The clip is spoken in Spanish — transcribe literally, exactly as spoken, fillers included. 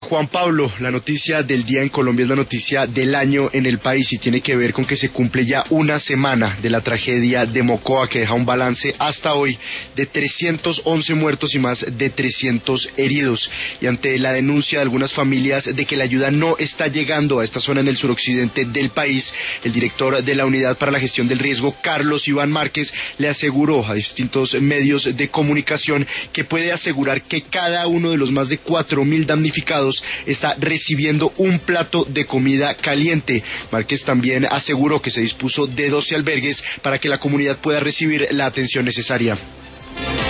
Juan Pablo, la noticia del día en Colombia es la noticia del año en el país y tiene que ver con que se cumple ya una semana de la tragedia de Mocoa, que deja un balance hasta hoy de trescientos once muertos y más de trescientos heridos. Y ante la denuncia de algunas familias de que la ayuda no está llegando a esta zona en el suroccidente del país, el director de la Unidad para la Gestión del Riesgo, Carlos Iván Márquez, le aseguró a distintos medios de comunicación que puede asegurar que cada uno de los más de cuatro mil damnificados está recibiendo un plato de comida caliente. Márquez también aseguró que se dispuso de doce albergues para que la comunidad pueda recibir la atención necesaria.